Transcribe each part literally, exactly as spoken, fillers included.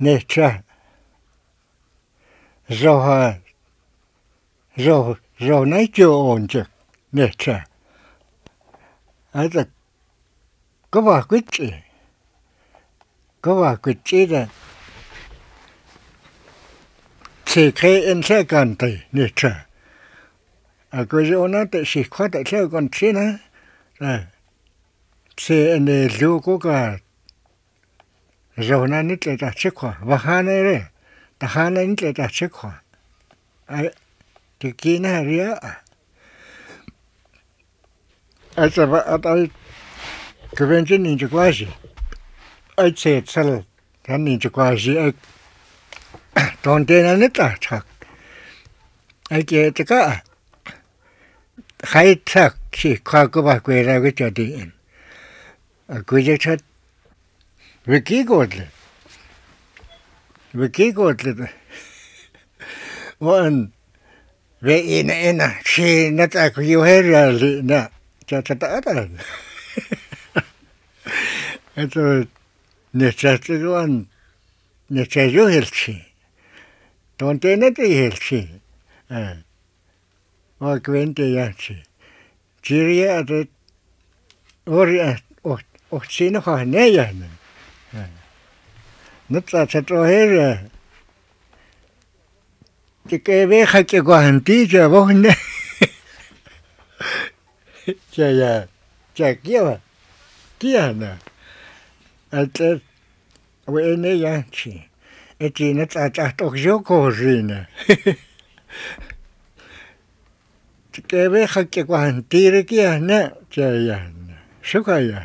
Necha. Zo zo zo nei jo onje. Necha. Ada có bà quyết chị. Có bà quyết chị là chỉ khi em sẽ cần tỷ necha. À cô dâu nó tự sĩ khoa tại sao còn chứ nữa. À sẽ anh ấy lưu có cả rồi nó nít lại đặt sức khỏe và hai này đấy ta hai này nít lại đặt sức khỏe ấy thì kia nó ria ấy sao vậy ấy cái bên trên nhìn chụp quay gì ấy sẽ sao cái nhìn chụp quay gì ấy toàn tên nó nít là chắc ấy kia thì cả khai thác chỉ khoa của bà quay ra cái chỗ đi cứ cho thật Vicky Gordon. Vicky Gordon. One. Ve ina ina. She not a you hear na. Cha cha ta ta. Eto ne cha ta one. Ne cha yo helchi. Tonte ne te helchi. Eh. Wa kwente ya chi. Chiria de ori o o chino ha ne ya ne. Nó ta sẽ cho hết rồi. Chỉ cái bé khai cái quả hành tí chờ bố hình đấy. Chờ giờ, chờ kia mà. Kia nè. À chờ, vậy này ya chị. À chị nó ta ta tốt dấu cổ gì nè. Chỉ cái bé khai cái quả hành tí đấy kia nè. Chờ giờ nè. Sức hay giờ.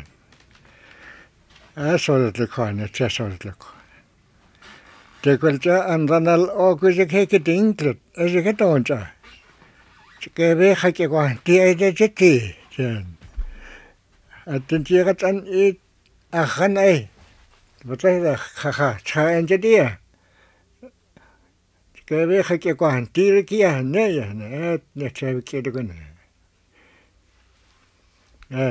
À số được được khỏi nè, chờ số được được khỏi. Thế quên cho anh ra nào ô cứ cái cái tiếng tuyệt, ấy cái tôn cho, cái bé khai cái quan thì ấy cái chết gì, chân, à tin chia cái chân ít, à khăn ấy, bây giờ là khá khá, cha anh chết đi à, cái bé khai cái quan thì cái kia này à, này, này chơi cái đó cái này, à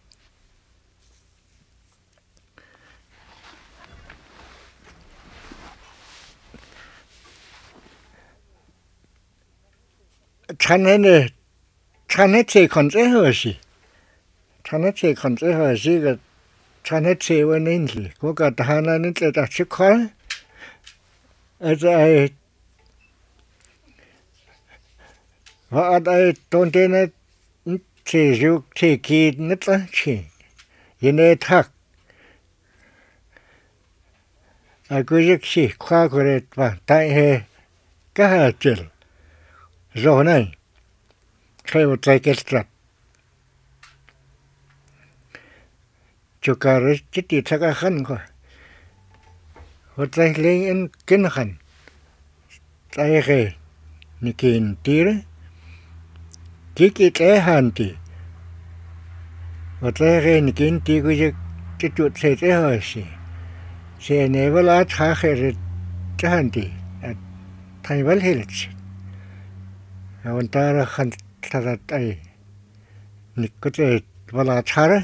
chăn này nè, chăn này chơi con dễ hơn gì, chăn này chơi con dễ hơn gì cái chăn này chơi với nên gì, có cái thằng này nên chơi đặt sức khỏe, ở đây, và ở đây tôn tên này chơi rượu chơi kỳ nít á chơi, vậy này thắc, à cứ việc chơi khoa của đấy và tại hệ cái hạt chơi rồi này, khai một trái kết trật, cho cả rồi chết đi thắc cái khăn coi, một trái lên in kinh khăn, trái cái, như kinh tì đấy, chỉ cái trái hàn tì, một trái cái như kinh tì cái cái cái chuột xe trái hơi xì, xe này vào lá thả cái rồi trái hàn tì, thay vào hết. Còn ta là khăn ta là tay, nít có thể vào lá chả đấy,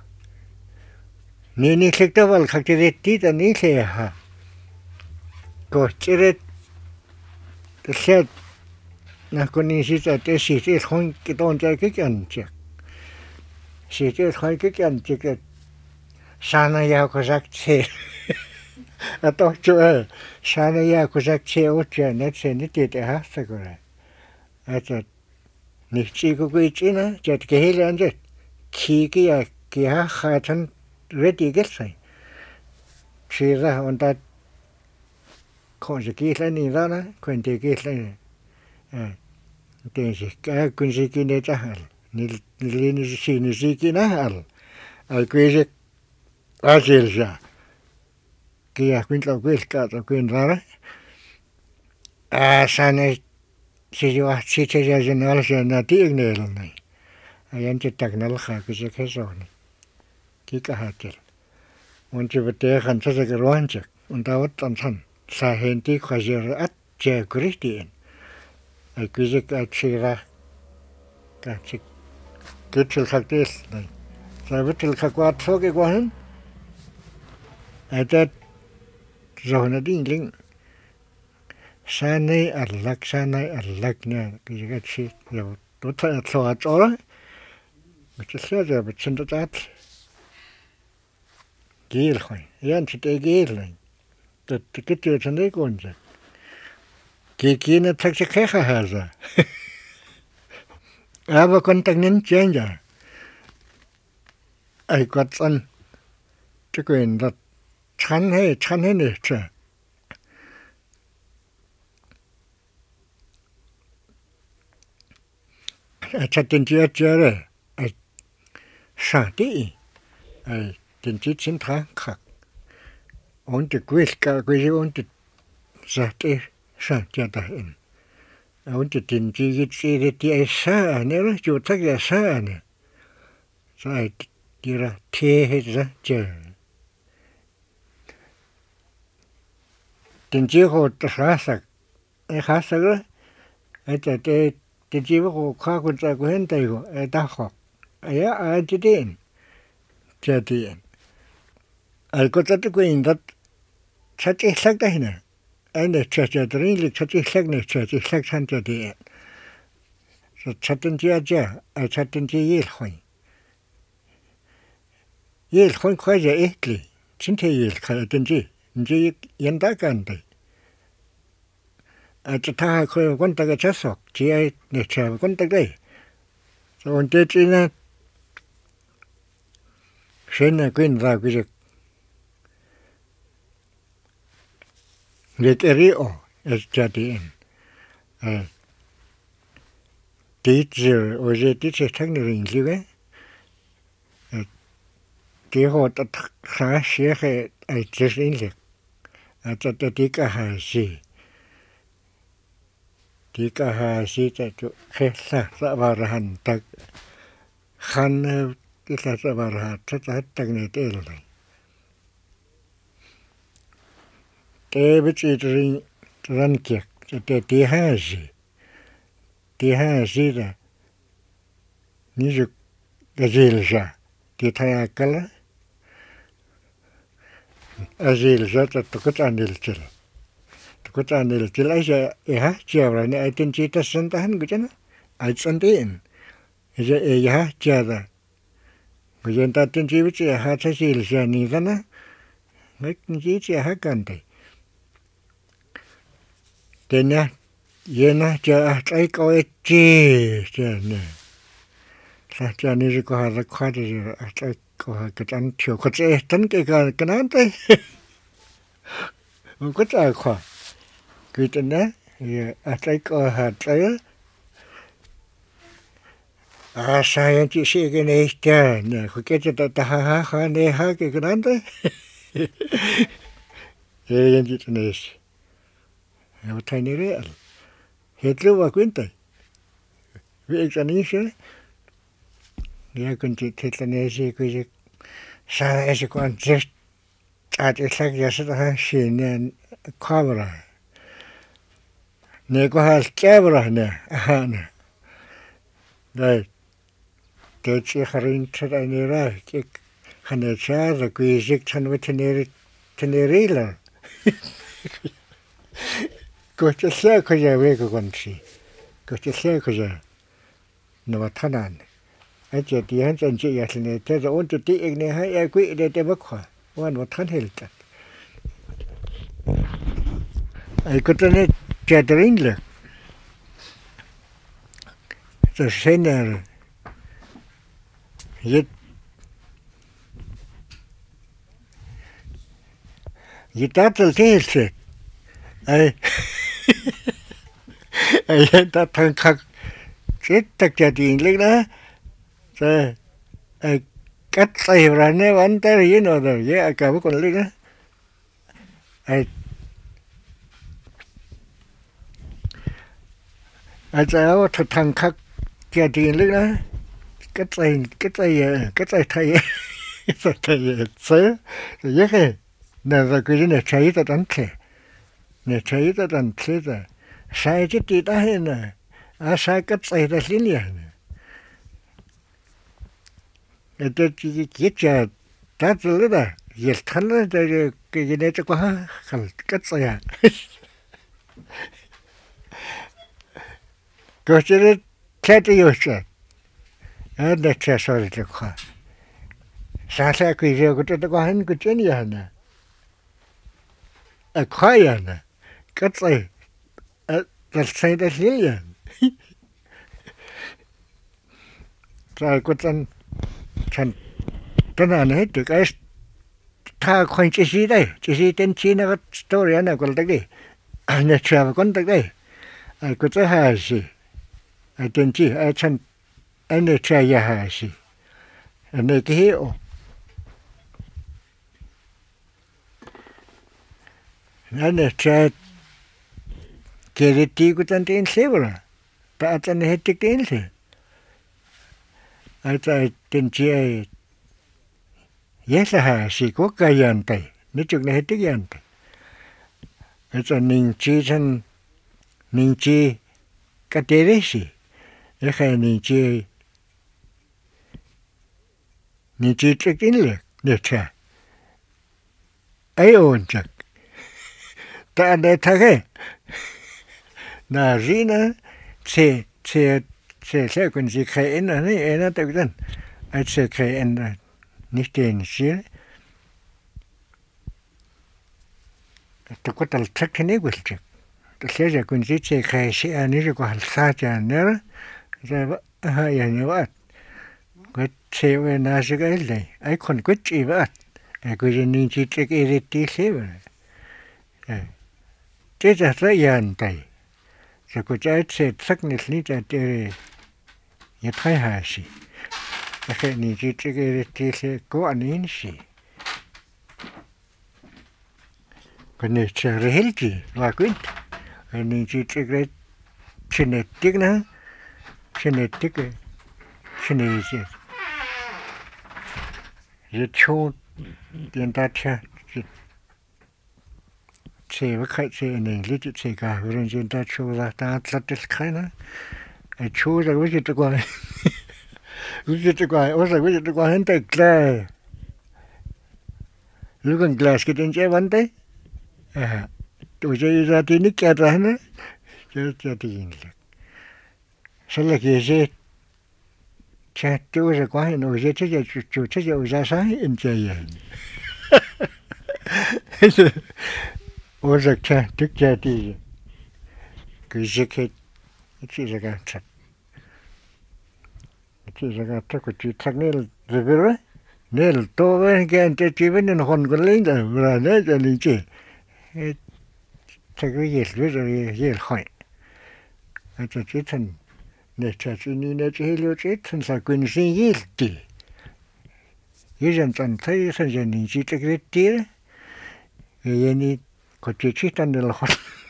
ní ní thích đó vào khắc chế tí ta ní thế ha, có chế đấy, cái xe, na con ní xí ta cái xí cái thằng cái tôn trái cái chân chứ, xí cái thằng cái chân chứ cái, sáng nay ya có sắc chế, à tôi chưa, sáng nay ya có sắc chế ở trên net trên net để hát sao cái à chợt nít chỉ có cái chuyện á chợt cái hele anh chợt khi cái à cái ha khai thằng ready get sai chỉ ra ông ta không chỉ cái này ra nè còn cái cái này à cái gì cái quân sự cái này chắc hẳn nít nít nít gì nít gì cái nào hẳn à cái gì à chỉ ra cái à quân tàu cái cả tàu quân ra à sao này chỉ cho chỉ cho ra cho nó là nó tiếc này là này, anh chỉ tắc nó là khác cái cái số này, cái cái hạt chơi, mình chỉ biết để khăn cho cái loan chắc, mình ta vẫn tận thân, sa hiện thì khai ra ắt chơi cái gì, cái cái cái chỉ ra, cái chỉ cái chỉ khác thế này, sa biết chỉ khác quá số cái quá hơn, ai ta rồi nó đi lính sáng nay ăn lắc sáng nay ăn lắc nha cái cái gì rồi tôi thấy thua chỗ đó mà chỉ sợ rồi bị chân tát ghê rồi yên chỉ để ghê rồi tôi cái chuyện chân đấy còn gì cái kia nó thật sự khác hả rồi à và con tăng nhân chuyện gì ai quát chân cái quyền là chán hay chán hay này chứ à chắc tin chưa chưa rồi à sáng đi à tin chỉ xin thang khác ông tự quyết cả cái gì ông tự ra đi sáng chưa ta in ông tự tin chỉ cái gì để đi sáng này rồi chú thắc ra sáng này sai đi ra thế hết ra chưa tin chỉ họ ta khá sắc ai khá sắc rồi ai ta thế tin chỉ họ khá cũng ta cũng hiện tại họ ai ta học ai ai chỉ đến chưa đến ai có tất cả những đó chắc chắn sắc đấy nè anh này chắc chắn rồi lịch chắc chắn sắc này chắc chắn sắc chắn chưa đến chắc chắn chưa chưa ai chắc chắn chưa yên khỏi yên khỏi khỏi giờ ít đi chính thế yên khỏi tin chỉ chỉ yên đã cần đấy à chắc thà khỏi quan tâm cái chất sọc chỉ ai để chờ quan tâm đấy rồi thế chỉ là xem là quên vào cái gì việc ấy ổ ở gia đình à tí giờ ở đây tí sẽ thằng này hình như vậy tí họ đã khá xía cái ai chơi sinh lực à cho tới tí cả hai gì tí cả hai gì tại chỗ khi sa sa vào ra hành tắc khăn tí sa sa vào ra tất cả tắc này tê rồi tê biết gì rồi rắn kiệt cho tới tí hai gì tí hai gì là như được cái gì là sao tí thay cái là azil zat tukut anil chil tukut anil chil ai ja ya chawra ne ai tin chi ta san ta han gujana ai san tin ja e ya chada gujen ta tin chi chi ha cha sil ja ni dana mek chi chi ha kan te tena yena cha ai ko e chi cha ne sa cha ni ko ha ra kha de ai có cái ăn chiều có chế tấn cái cái cáiนั้นđấy mình có trả khoản cái tên đấy à trái có hạt trái à sai anh chị sẽ cái này cha nè có cái chuyện ta ha ha ha này ha cái cáiนั้นđấy cái anh chị tên này em thấy này đấy hết rồi và quên tay việc cho nên chứ ya kun ti tetlanesi ku je sa ese kon just at esak ya sa ha shin kamera ne ko hal kamera ne ha ne dai te chi kharin tra ne ra ki khane cha ra ku je chan wa tenere tenerila ko te sa ko ya we ko kon si ko te sa ko ya no wa tanan ai chơi thì hắn chân chơi vậy này thế rồi ôn tự tiện này hay ai quỵ để để mất khỏi quan một thân hết cả ai có tên chơi đến rồi rồi xem nào giết giết tát rồi thế rồi ai ai ta thằng khác chết tất cả tiền lên đó rồi cắt tay ra nè vẫn tới dưới nó rồi với cả với con linh á ai ai cháu thật thằng khác kia tiền linh đó cắt tay cắt tay cắt tay thay tay thay sớ rồi với cái này rồi cái này thấy ta đánh thế này thấy ta đánh thế rồi sai chứ tí ta hay nè à sai cắt tay ra lính liền это кича тацлыда يلتخلنا ده كجنيت قها خل كتصيا كوشرت تاتي يوشت هذا تشاسوري تقها ساسا كيجي كنت تقهن كتشني هنا أخايانا كتصي تلسيد أسليا ترى كنت كان تنا نهتك أيش تا كون تشي ده تشي تنشي نقط ستوري أنا قلت لك أنا شاف كنت لك أي كنت هاشي أي تنشي أي كان أنا شايا هاشي أنا كهيو أنا شايت كيرتي كنت أنتين سيبرا تأتى نهتك تنسي أي تا تنشي أي يسها كوكا يانتي نتوك نهتك يانتي أتا نينشي تن نينشي كتيريشي إخي نينشي نينشي تكين لك نتا أي أونتك تأني تغي نازينا تسي تسي تسي سيكون زي خيئن هني أنا تقدن أي تسي خيئن نشتين شيء تقول التكني قلت تسيجا كنت زي خيشي أنا جو هالساعة نرى زي ها يعني وقت قلت سيوي ناس قال لي أي كن قلت إيه وقت أقول جنين جيتك إيرتي سيوي تيجا رأيان تاي سكوت أيت سيد سكنت لي تاتيري يتخي هاشي أخي نيجي تجي تيسي قوانين شي كنت تشغلتي واكنت نيجي تجي شنتيكنا شنتيك شنيجي يتشون ينتاتشا تسي وكاي تسي نيجي تسي كاهورين ينتاتشو ذا تاتلتس كاينا تشو ذا وجه تقوى وجه تقوى وجه وجه تقوى هنتا كلا لوكان كلاس كتنجي وانتي اه وجه يزاتي نكياتا هنا جاتين لك سلك يجي شاتو وجه قوى وجه تجي تشو تجي وجه ساي انجي وجه تك جاتي كيجيكي تيجي كات تيجي كات تك نيل ريفيرا نيل توه كان تجيبين نخون كلين ده برانا جالينجي تقريبا يسوي يلخاي أتجتن نتجني نتهيلو تجتن سكون سيلتي يجن تنتهي سجنيجي تقريبا يعني كتيجي تندلخون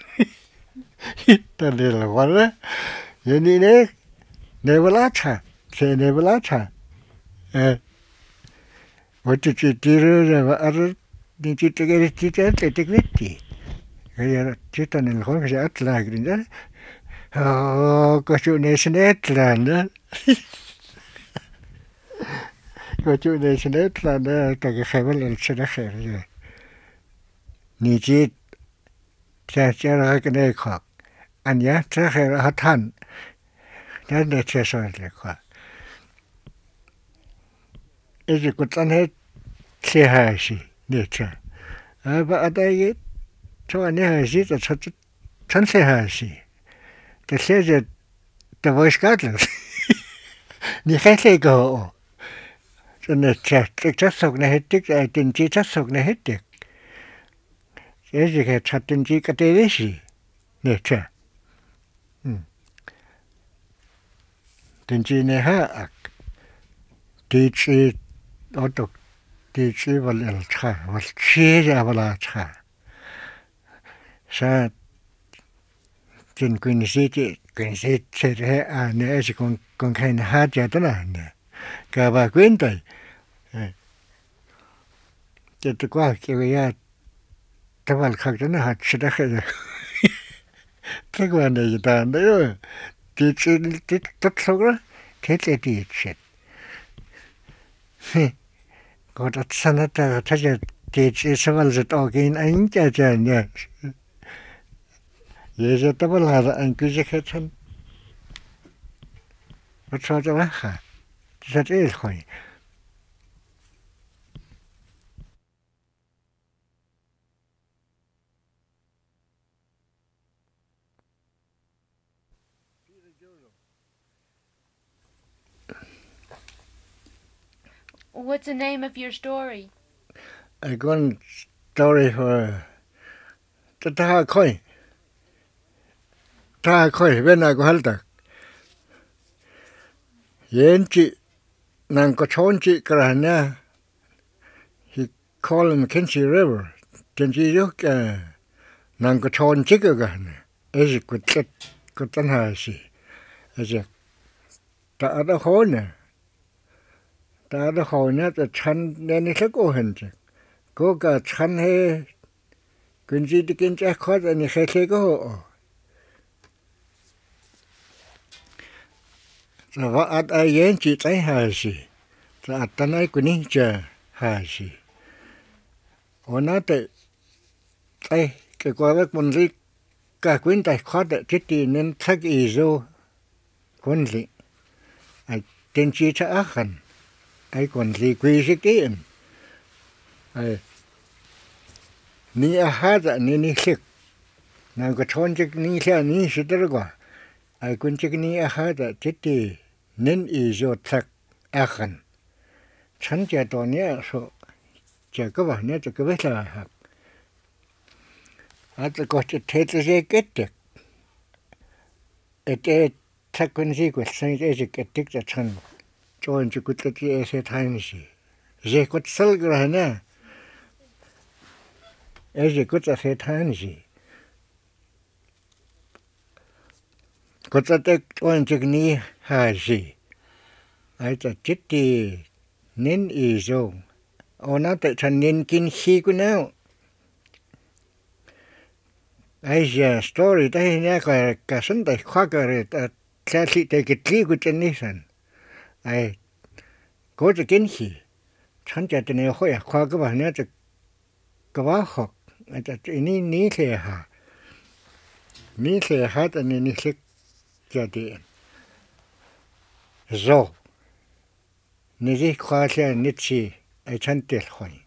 تندلخون يعني نه نبلاچا سه نبلاچا اه وتجي تيرو ار نيجي تجي تيجي تجي هي تيتن الخون في أطلع كذا آه كشو نسنت لنا كشو نسنت لنا تجي خبر السنة خير نيجي تجارة كنا خاك أنيا تخير هتان نحن تشسون لك إذا كنت أنا سيهاشي نيتشا أبا أدايت تو نهاشي تشت تنسيهاشي تسيجد تبوش كاتل نخسيكو تنتشا تكسوك نهتك تنجي تسوك نهتك إذا كنت تنجي كتيريشي نيتشا تنجي نهاك تيجي أوتوك تيجي والإلتخا والشيجا والإلتخا سا تن كنسيتي كنسيت سره أنا إيش كون كون كان حاجة تنا كابا كوينتاي تتقوا كيويا تبال خاطرنا هات شدخه تقوا نيجان ده تيجي تتصور تيجي تيجي قد أتصنت تجد teach is wel zit ook in eentje jan ja. Je zit wel haar en kuje het. Wat zou er weg? Dat is gewoon. What's the name of your story? I got story for the ta koi. Ta koi when I go halta. Yenchi nang ko chonchi krana. He called Mackenzie River. Tenji yok nang ko chonchi gan. Is it good set good tan ha si. Is it ta ada hone. Ta ada hone ta chan ne se ko hen. Ko ka chan he kunji dikin cha khot ani khese ko. So what at a yenchi tai ha si. So at tanai kuni cha ha si. Ona te tai ke ko vek mon ri ka kuin tai khot de ti nen thak I zo kon li. Ai ten chi cha a khan. Ai kon li kwi si tin. Ai ni a ha da ni ni sik. Nang ko chon chik ni sa ni si der kwa. Ai kun chik ni a ha da ti nen I zo thak a khan. Chan cha to ne so cha ka ba ne cha ka ba sa ha. At ko te te se kette. Et et thak kun si ko sai e se kette cha chan. Chon chu ku te e se thain si. Je ko sal gra na. E je ko ta se thain si. Ko ta te chon chu ni ha si. Ai ta chitti nin I zo. Ona te chan nin kin hi ku na. Ai ja story ta ne ka ka san ta kha ka re ta sa si te ke ti ku chen ni san. Ai ko te kin hi. Chan cha te ne ho ya kha ka ba ne te ka ba ho. Ai ta ni ni se ha. Ni se ha ta ni ni se cha te. Zo. Ni zi kha se ni chi ai chan te khoi.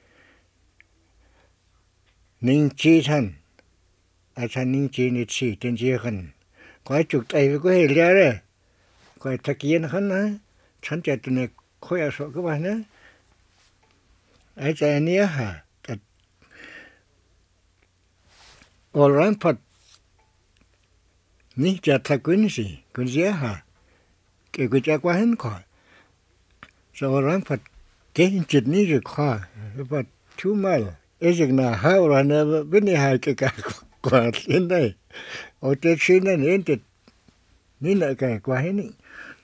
Ning chi chan. Ai chan ning chi ni chi ten chi khan. Ko chuk tai ko he le re. Ko ta kien khan na. Chan cha te ne kho ya so ka ba na. Ai cha ni ha. All ran pat. Ni cha ta kun si. Kun si ha. Ke ku cha kwa hen ko. So all ran pat. Ke chit ni ri kha. But two mile. Is it na ha or na bin ha ke ka kwa in dai. O te chi na ni te ni na ka kwa hen ni.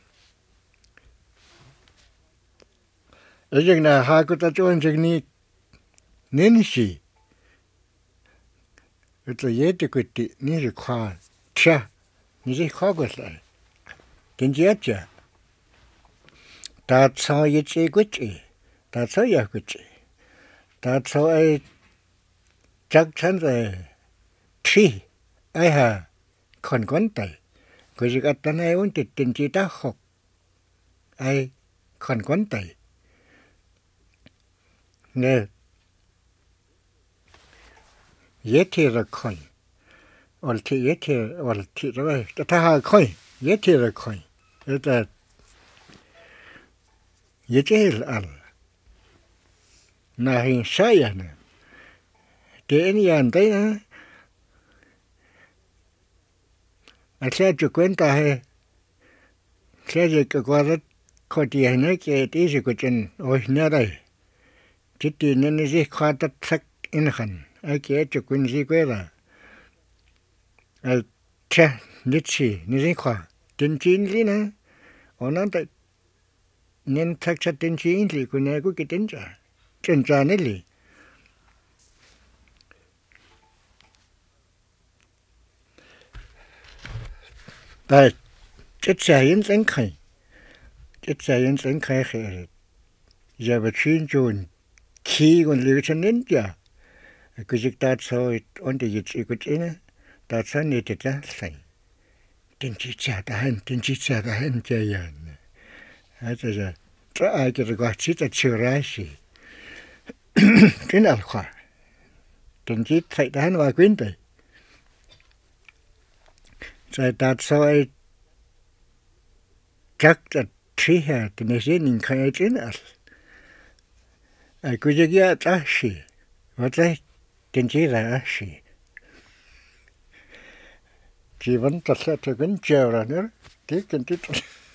Is it na ha ko ta chon chik ni nin si. Ito ye te ku ti ni ri kha. Cha. Ni ri kha ko sai. Tin ji cha. Ta cha ye che ku chi. Ta cha ya ku chi. Ta cha ai chắc chắn rồi thi ai hà còn quan tay cái gì cả tên ai muốnติดตินจีta học ai còn quan tay nè dễ thì là khỏi ổn thì dễ thì ổn thì rồi ta hà khỏi dễ thì là khỏi đó là dễ thì là ăn na hình sai à nè thế ni anh thấy á anh sẽ cho quen ta hay sẽ cho cái qua rất khó tiền nữa cái tí sự của chân ôi nhớ đây chỉ tiền nên nó sẽ khó tất sắc in khẩn ai kia cho quen gì quên là ai cha nhất gì nó sẽ khó tiền chín gì nữa ông nói tại nên thắc chắc tiền chín thì của này của cái tiền trả tiền trả này li tại chết sai yên tĩnh khai chết sai yên tĩnh khai khai giờ bị chuyên chôn chi còn lưu cho nên giờ cứ chỉ ta thôi ổn định chỉ cứ chỉ nữa ta sao này thì ta sai tiền chỉ trả ta hơn tiền chỉ trả ta hơn chơi giờ hay là giờ ta ai cái gọi chỉ ta chưa ra gì cái nào khoa tiền chỉ thấy ta hơn vài quyển đấy rồi ta sao các cái trí hệ thì nó sẽ nhìn khai trên à ai cứ chỉ cái ta gì và cái tiền chỉ là gì chỉ vẫn tất cả các cái treo ra nữa cái cái cái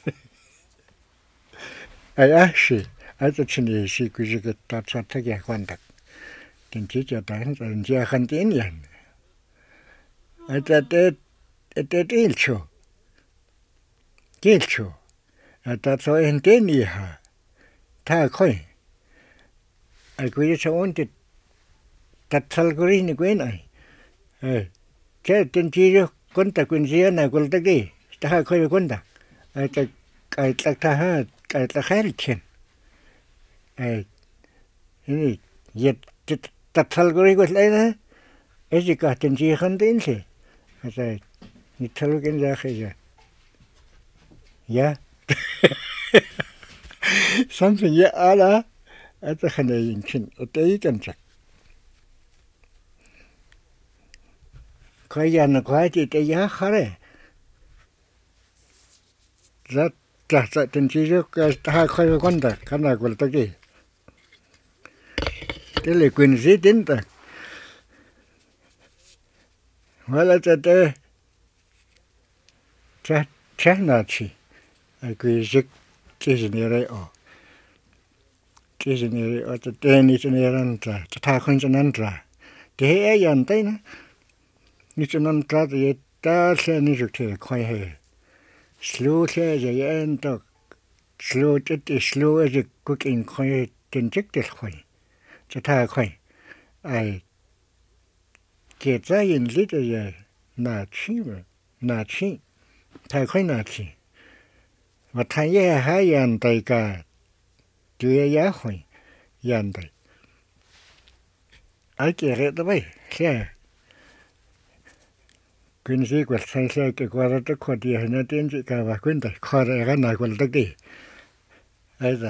ai à gì ai ta chỉ là gì cứ chỉ cái ta sao thế cái quan trọng tiền chỉ cho ta hơn tiền chỉ hơn tiền liền ai ta để để để cho để cho ai ta sao hơn tiền gì ha ta coi ai cứ chỉ ổn định đặt thal cái này cái này cái tiền chỉ cho con ta quân gì này con ta cái ta coi con ta ai ta ai ta ta ha ai ta khai tiền ai này giờ đặt thal cái cái này nè ấy chỉ cả tiền chỉ hơn tiền gì ai ni thal cái gì khai giờ yeah something yeah ala ai ta khai này nhìn ở đây cần chắc coi giờ nó coi thì cái giá khó đấy rất rất rất tiền chỉ cho cái hai coi với con ta cái nào cũng là cái cái này quyền gì đến ta hoặc là cái cái cái cái nào chỉ ai quyền gì cái gì này ở cái gì này ở cái tên này này rằng ta ta không cho nên ra thế ấy nhận thấy nữa ni cho nên ta thì ta sẽ ni được thể khoai hệ slow sẽ giờ em ta slow chết thì slow thì cứ kinh khoai trên chức thì khoai cho ta khoai ai kể ra yên lý thì giờ nà chi mà nà chi ta khoai nà chi và thay ye hai yan tay cả chưa giá khoai yan tay ai kể ra đó vậy xe quyền sĩ quật sai sai cái qua đó tất cả thì nó tiến chỉ cả và quyền tài qua đây cái này quật tất đi ấy là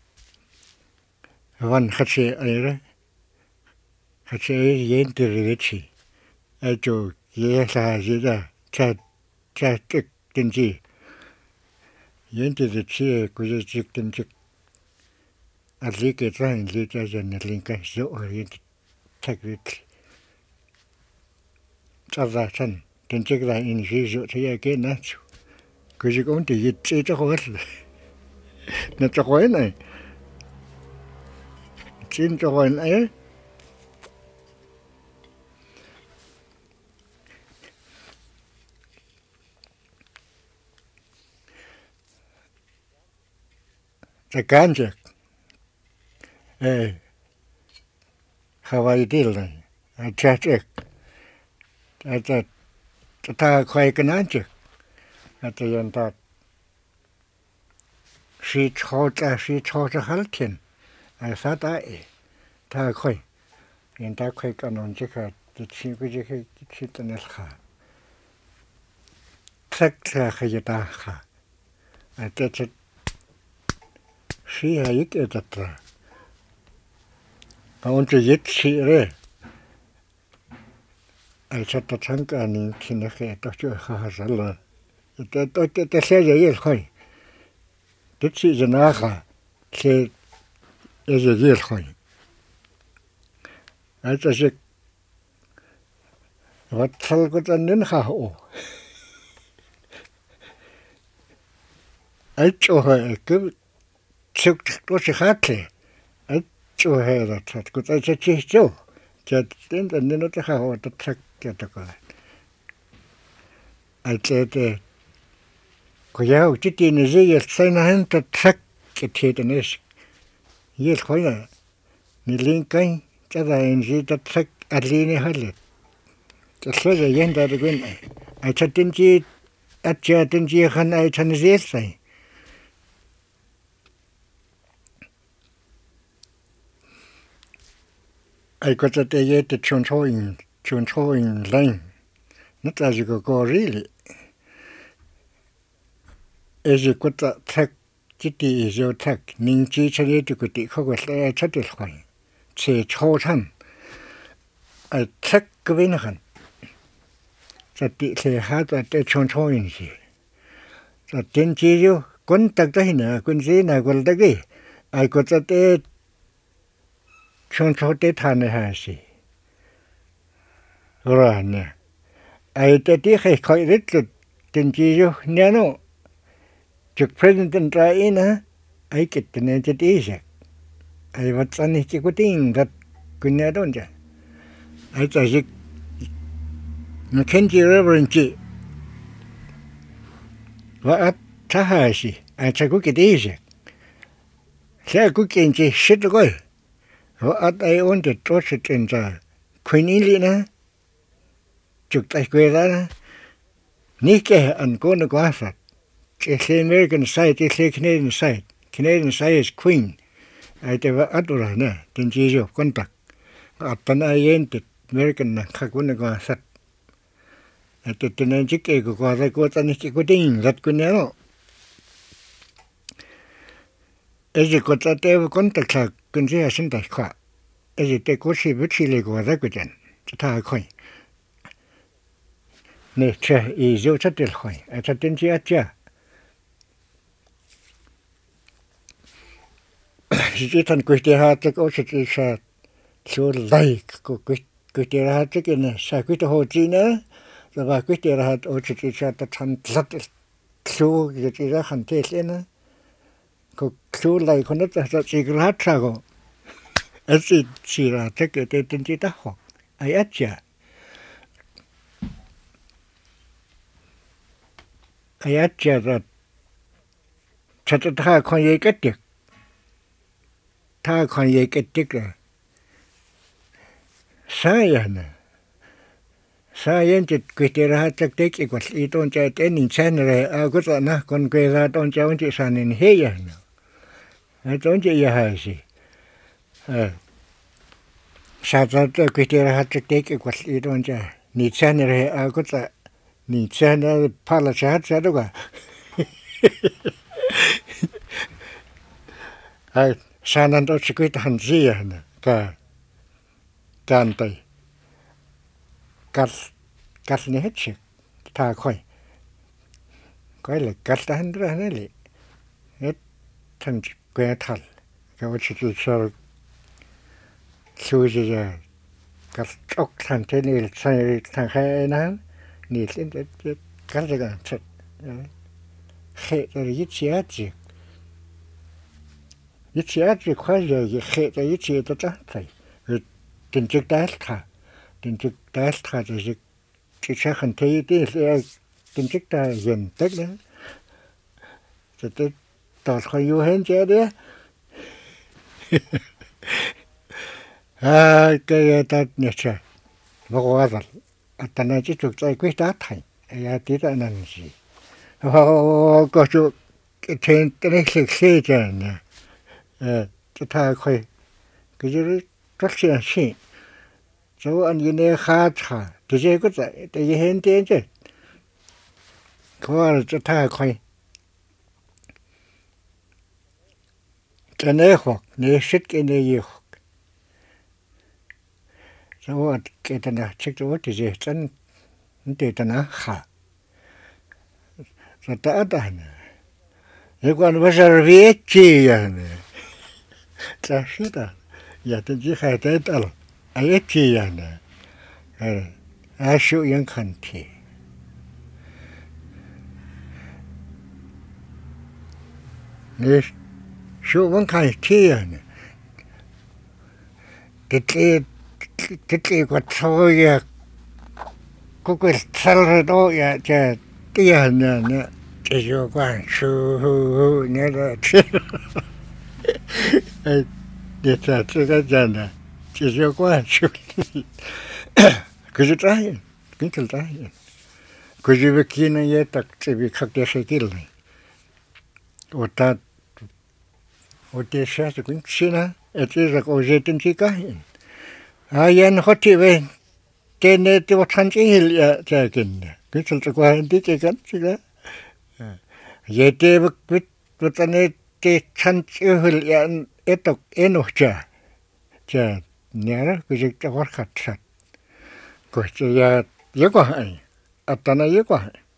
văn khát chế ấy đó khát chế yên từ cái gì ấy chỗ gì là gì đó cha cha trực tiến gì yên từ cái gì cũng là trực tiến trực ở đây cái trang gì cho dân liên cái số ở yên chắc cái cho ra chân tiền chức là in gì rồi thì cái nào cứ chỉ có tiền gì chỉ cho hết nó cho hết này xin cho hết ấy cái cán chứ ê Hawaii deal này chắc chắc ta ta khoai cái nào chứ ta yên ta sĩ cho ta sĩ cho ta hal tiền ai sao ta ta khoai yên ta khoai cái nào chứ cả chỉ cái cái chỉ tên là khá sắc là cái ta khá ai ta chỉ sĩ hay cái ta ta ông chỉ giết sĩ rồi ai chắc ta chẳng cả những khi nó khi ta chưa khá rất là ta ta ta ta sẽ dễ khỏi tất sĩ dân á khá sẽ dễ dễ khỏi ai ta sẽ vật thal của ta nên khá ổ ai cho hay cứ sức nó sẽ khác thế ai cho hay là thật của ta sẽ chết cho cho đến tận nên nó sẽ khá ổ ta chắc cái đó coi ai chơi thế có giáo chỉ tin là gì sai nó hắn ta chắc cái thế đó này gì khỏi là ni liên cái cho ra anh gì ta chắc ở đây này hết rồi cho số giờ hiện tại cái này ai chắc tin chi ai chắc tin chi khăn ai chắc gì sai ai có thể thấy cái chuyện cho in chuyện cho in lên nó ta chỉ có có really ai chỉ có thể thắc chỉ đi rồi thắc nhưng chỉ cho đi thì có thể không có thể chắc được khỏi chỉ cho thằng ai thắc cái bên nàyจะติเสียหาตัวเตชนชอยนี่จะเต็นจีอยู่คนตักได้เนี่ยคนซีน่ะคนตักกี้ไอ้ก็จะเตชนชอเตทานเนี่ยหาสิร้านเนี่ยไอ้เตที่ใครคอยริดเต็นจีอยู่เนี่ยเนาะจุด president ไรนะไอ้กิจเนี่ยจะดีสิไอ้วัดสันนี่จิกุติ้งรัดคุณเนี่ยโดนจ้ะไอ้จะจิมันเข็นจีเรื่องบริจิว่าอัตถ้าหาสิไอ้ชายกูกิดดีสิเสียกูกินจีชิดเลยว่าอัตไอ้อ้นจะตัวสิเต็นจ้าคุยนี่ลีนะจุดไอ้กุยแล้วนะนี่แกอันกูนึกว่าสัตว์เจสเมริกันไซต์เจสแคนาเดียนไซต์แคนาเดียนไซต์ queen ไอ้แต่ว่าอัตอะไรเนี่ยเต็นจีอยู่คนตักอัตตนไอ้เย็นติดอเมริกันนะข้ากูนึกว่าสัตว์แต่ตอนนั้นจิกเอกก็อะไรก็ตอนนี้จิกก็ดิ้งรัดกันเนี่ยเนาะไอ้จิกก็จะเตะคนตะขากันเสียสินตะขาไอ้จิเตะก็ชีวิตชีเลยก็อะไรก็จันจะท่าค่อยเนี่ยเชื่ออีเจ้าชัดเจนค่อยไอ้ชัดเจนเชื่อเชื่อสิท่านกุศลหาจะก็สิชาชัวร์ไล่ก็กุศกุศลหาจะกินเนี่ยสายกุศลโหจีนะแต่ว่ากุศลหาโอชิติชาตทันทัดชูกุศลหันเทศนะก็ชูไล่คนนั้นจะจะสิกรัฐก็ไอ้สิสิราจะเกิดเป็นจิตหอกไอ้อาจารย์ไอ้อาจารย์ชัดท่าคนใหญ่ก็ติดท่าคนใหญ่ก็ติดเลยสายนะสายันจิตกุศลหัตถ์เด็กอีกว่าอีต้นใจเต้นนิสัยเลยอากุศลนะคนกุศลต้นใจวันที่สานินเฮียนะไอ้ต้นใจยาหายสิเออศาสตร์กุศลหัตถ์เด็กอีกว่าอีต้นใจนิสัยเลยอากุศลนิสัยเนี่ยพาลชาติซะด้วยกันไอ้สานันต์สกุลหันเสียนะก็การไปกัดกัดเนี่ยเช็คท่าค่อยก็เลยกัดทันด้วยนั่นแหละเฮ็ดทันแกทันก็ว่าจะจะสู้จะกัดอกทันเทนี่ใส่ทางแค่นั้นนี่เล่นจะกัดจะกันเสร็จเขะจะยึดเสียจิยึดเสียจิค่อยจะเขะจะยึดเสียตัวจ้าใส่ถึงจะได้ค่ะถึงจะได้ค่ะจะจะจะใช้ขันทีที่เรียกถึงจะได้เห็นเต็กนะจะจะต่อคอยอยู่เห็นเจ้าเดียอ่าก็จะเนี่ยใช่บอกว่าแต่ตอนนั้นจะถูกใจกุ้ยตาไทยไอ้ที่ตอนนั้นสิโอ้ก็จะเทนตอนนี้เสียเสียจังเนี่ยเออจะท่าคอยก็จะรักเสียสิจะว่าอันนี้เนี่ยขาดขาดแต่เจ้าก็จะแต่ยังเห็นเจ้าเจ้าเขาว่าจะท่าคอยจะเนื้อหอกเนื้อชิดกันเนื้อยี่หอกจะว่าเกิดนะเช็คจะว่าที่เจ้าฉันมันเกิดนะขาดจะตาตาเนี่ยเรื่องวันว่าจะเรียกจีเนี่ยจะสุดอ่ะอย่าต้องจีใครได้ตลอดไอ้จีเนี่ยเอออาชีพยังขันทีนี่ชีวิตมันขันทีเนี่ยติดติดติดติดกว่าเท่าอย่างก็ก็สารโดยจะเตี้ยเนี่ยเนี่ยจะอยู่กว่าชูเนี่ยแหละไอ้เดี๋ยวจะจะจะเนี่ยจะอยู่กว่าชูก็จะตายก็จะตายก็จะไปกินเนี่ยตักจะไปขับเดือดใส่กินเลยโอ้ตาโอ้เดือดใส่กุนชีนะไอ้ที่เราโอเจตินที่กันไอ้ ayan hoti ve tene te wathanchi hil ya chakin kisul kwa hindi chikan chila yete bit bitane te chanchi hil ya etok enocha cha nyara kujik ta warkhat sat ko ya yego ai atana yego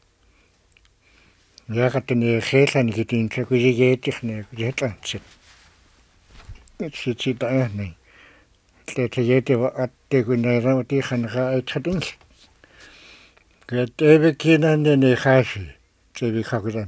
ya katne khesan kitin cha kujik yetikhne kujetan chit chit chit ta nei te te yete wa atte kunera ti khanga ai chatin ke tebe kinan ne khashi chebi khakuran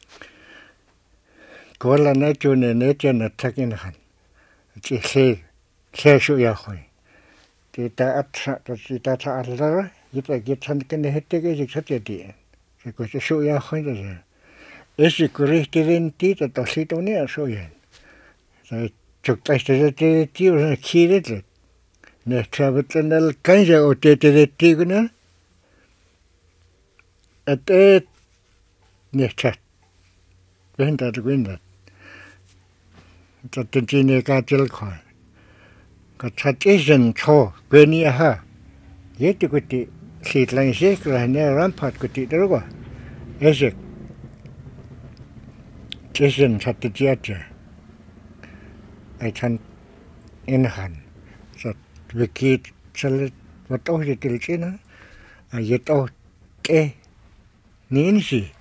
kola na chune ne chana thakin khan chi se se shu ya khoi ti ta atha ta ti ta tha ala yita ge chan ken hette ge ji chate ti se ko shu ya khoi da esi kurihti venti ta to sito ne so yen sa chuk ta ste te ti o kiret ne travetanal kanja o te te ti guna ate ne chat venta de gwenda ta tine ka tel kho ka chatisen cho gweni ha yeti kuti sitlan se kra ne rampat kuti dergo esek tisen chat tiacha ai chan in han so wiki chal wat o je til china a yet o ke nin si